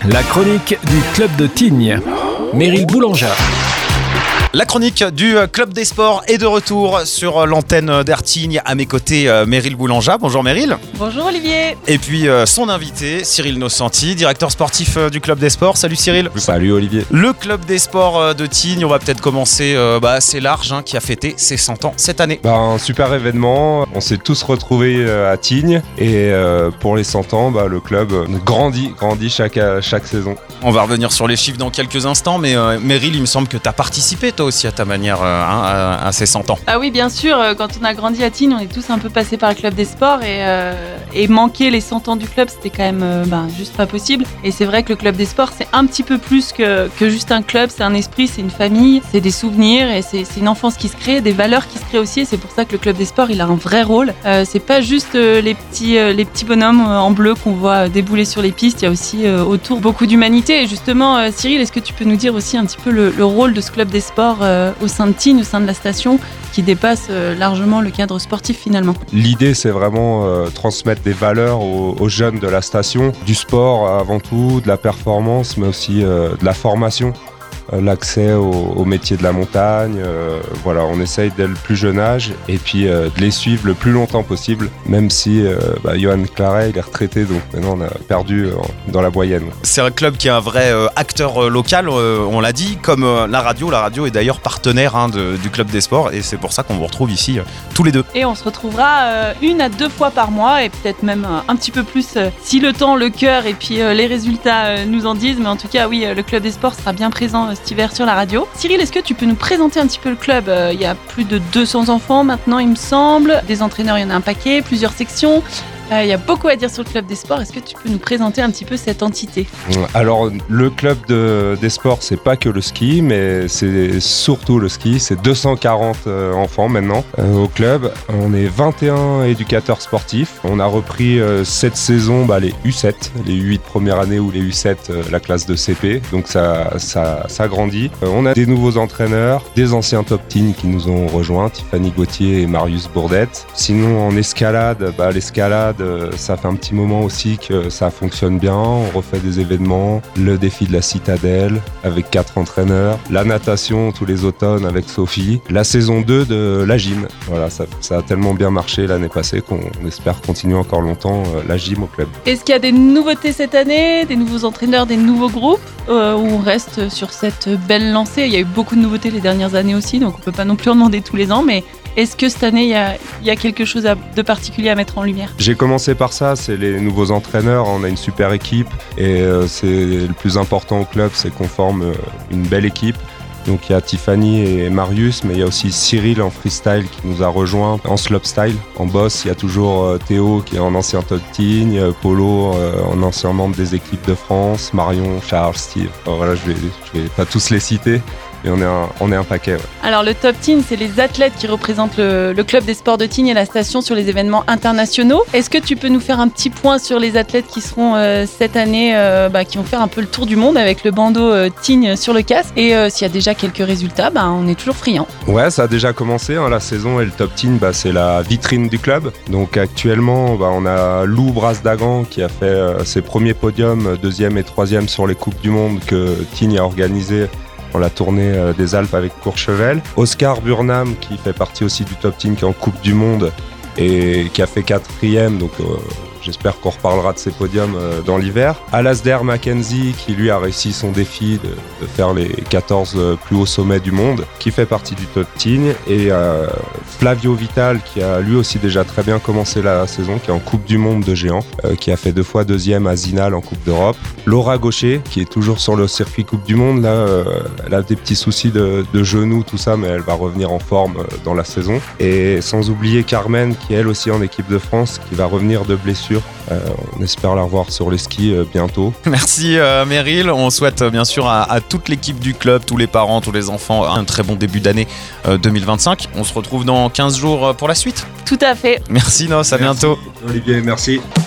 La chronique du club de Tignes. Meryl Boulanger. La chronique du Club des Sports est de retour sur l'antenne d'Air Tignes. À mes côtés, Meryl Boulanger. Bonjour Meryl. Bonjour Olivier. Et puis son invité, Cyril Nocenti, directeur sportif du Club des Sports. Salut Cyril. Salut Olivier. Le Club des Sports de Tignes, on va peut-être commencer assez large, qui a fêté ses 100 ans cette année. Un super événement, on s'est tous retrouvés à Tignes et pour les 100 ans, le club grandit chaque saison. On va revenir sur les chiffres dans quelques instants, mais Meryl, il me semble que tu as participé toi aussi à ta manière à ces 100 ans. Ah oui, bien sûr, quand on a grandi à Tignes, on est tous un peu passés par le Club des Sports et manquer les 100 ans du club, c'était quand même juste pas possible. Et c'est vrai que le Club des Sports, c'est un petit peu plus que juste un club, c'est un esprit, c'est une famille, c'est des souvenirs et c'est une enfance qui se crée, des valeurs qui se créent aussi, et c'est pour ça que le Club des Sports, il a un vrai rôle. C'est pas juste les petits bonhommes en bleu qu'on voit débouler sur les pistes, il y a aussi autour beaucoup d'humanité. Et justement, Cyril, est-ce que tu peux nous dire aussi un petit peu le rôle de ce Club des Sports au sein de Tignes, au sein de la station, qui dépasse largement le cadre sportif finalement? L'idée, c'est vraiment transmettre des valeurs aux jeunes de la station, du sport avant tout, de la performance, mais aussi de la formation. L'accès au métier de la montagne, on essaye dès le plus jeune âge et puis de les suivre le plus longtemps possible, même si Johan Claret, il est retraité, donc maintenant on a perdu dans la moyenne. C'est un club qui est un vrai acteur local, on l'a dit, comme la radio. La radio est d'ailleurs partenaire du Club des Sports et c'est pour ça qu'on vous retrouve ici tous les deux. Et on se retrouvera 1 à 2 fois par mois et peut-être même un petit peu plus si le temps, le cœur et puis les résultats nous en disent, mais en tout cas oui, le Club des Sports sera bien présent cet hiver sur la radio. Cyril, est-ce que tu peux nous présenter un petit peu le club? Il y a plus de 200 enfants maintenant, il me semble. Des entraîneurs, il y en a un paquet, plusieurs sections. Il y a beaucoup à dire sur le Club des Sports. Est-ce que tu peux nous présenter un petit peu cette entité? Alors, le Club des Sports, c'est pas que le ski, mais c'est surtout le ski. C'est 240 enfants maintenant au club. On est 21 éducateurs sportifs. On a repris cette saison les U7, les U8 première année ou les U7, la classe de CP. Donc ça grandit. On a des nouveaux entraîneurs, des anciens top teens qui nous ont rejoints, Tiffany Gauthier et Marius Bourdette. Sinon, en escalade, l'escalade, ça fait un petit moment aussi que ça fonctionne bien. On refait des événements, le défi de la citadelle avec 4 entraîneurs, la natation tous les automnes avec Sophie, la saison 2 de la gym. Voilà, ça a tellement bien marché l'année passée qu'on espère continuer encore longtemps la gym au club. Est-ce qu'il y a des nouveautés cette année, des nouveaux entraîneurs, des nouveaux groupes, ou on reste sur cette belle lancée? Il y a eu beaucoup de nouveautés les dernières années aussi, donc on peut pas non plus en demander tous les ans, mais est-ce que cette année, il y a quelque chose de particulier à mettre en lumière? J'ai commencé par ça, c'est les nouveaux entraîneurs. On a une super équipe et c'est le plus important au club, c'est qu'on forme une belle équipe. Donc il y a Tiffany et Marius, mais il y a aussi Cyril en freestyle qui nous a rejoint, en slopestyle. En boss, il y a toujours Théo qui est en ancien top teen, Polo en ancien membre des équipes de France, Marion, Charles, Steve. Voilà, je vais pas tous les citer. Et on est un paquet. Ouais. Alors le Top Teen, c'est les athlètes qui représentent le Club des Sports de Tignes et la station sur les événements internationaux. Est-ce que tu peux nous faire un petit point sur les athlètes qui seront cette année, qui vont faire un peu le tour du monde avec le bandeau Tignes sur le casque? Et s'il y a déjà quelques résultats, on est toujours friands. Ouais, ça a déjà commencé, la saison, et le Top Teen, c'est la vitrine du club. Donc actuellement, on a Lou Brasse-Dagan qui a fait ses premiers podiums, 2e et 3e sur les Coupes du Monde que Tignes a organisées pour la tournée des Alpes avec Courchevel. Oscar Burnham qui fait partie aussi du Top Team qui est en Coupe du Monde et qui a fait 4e, donc j'espère qu'on reparlera de ses podiums dans l'hiver. Alasdair Mackenzie qui lui a réussi son défi de faire les 14 plus hauts sommets du monde, qui fait partie du Top Team. Et Flavio Vital qui a lui aussi déjà très bien commencé la saison, qui est en Coupe du Monde de géant, qui a fait 2 fois 2e à Zinal en Coupe d'Europe. Laura Gaucher qui est toujours sur le circuit Coupe du Monde, là elle a des petits soucis de genoux, tout ça, mais elle va revenir en forme dans la saison. Et sans oublier Carmen qui est elle aussi en équipe de France, qui va revenir de blessure. On espère la revoir sur les skis bientôt. Merci Meryl, on souhaite bien sûr à toute l'équipe du club, tous les parents, tous les enfants, un très bon début d'année 2025. On se retrouve dans 15 jours pour la suite. Tout à fait. Merci Nos, à bientôt. Olivier, merci.